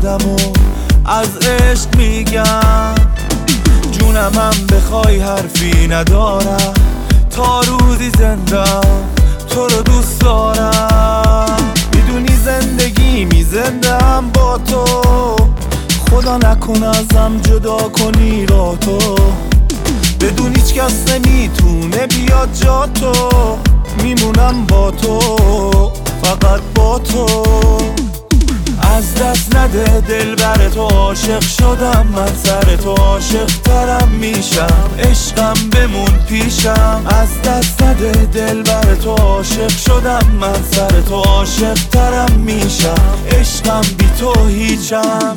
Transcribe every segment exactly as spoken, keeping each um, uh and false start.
خودم و از عشق میگم. جونمم بخوای حرفی ندارم، تا روزی زندم تو رو دوست دارم. میدونی زندگی میزندم با تو، خدا نکن ازم جدا کنی را تو. بدون هیچ کس نمیتونه بیاد جا تو، میمونم با تو، فقط با تو. از دست نده دل بر تو عاشق شدم من، سر تو عاشق ترم میشم، عشقم بمون پیشم. از دست نده دل بر تو عاشق شدم من، سر تو عاشق ترم میشم، عشقم بی تو هیچم.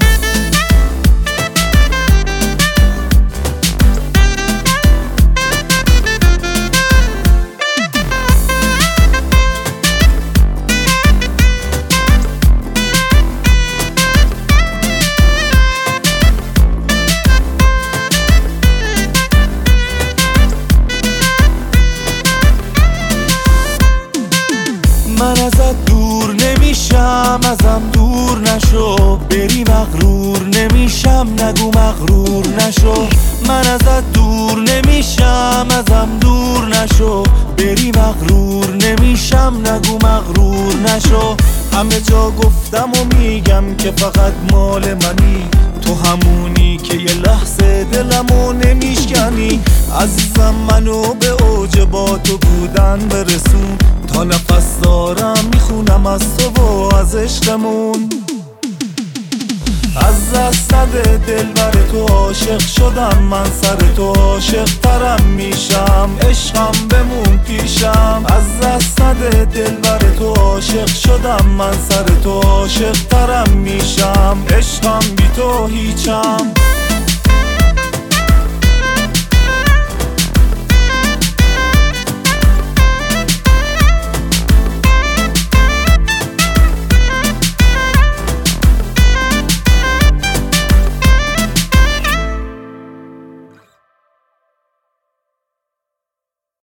من ازت دور نمیشم، ازم دور نشو، بری مغرور نمیشم، نگو مغرور نشو. من ازت دور نمیشم، ازم دور نشو، بری مغرور نمیشم، نگو مغرور نشو. همه جا گفتم و میگم که فقط مال منی، تو همونی که یه لحظه دلمو نمیشکنی. عزیزم منو به اوج با تو بودن برسون، تا نفس دارم میخونم از تو و از عشقمون. از دست نده دل بر تو عاشق شدم من، سر تو عاشق ترم میشم، عشقم بمون پیشم. از دست نده دل بر تو عاشق شدم من، سر تو عاشق ترم میشم، عشقم بی تو هیچم.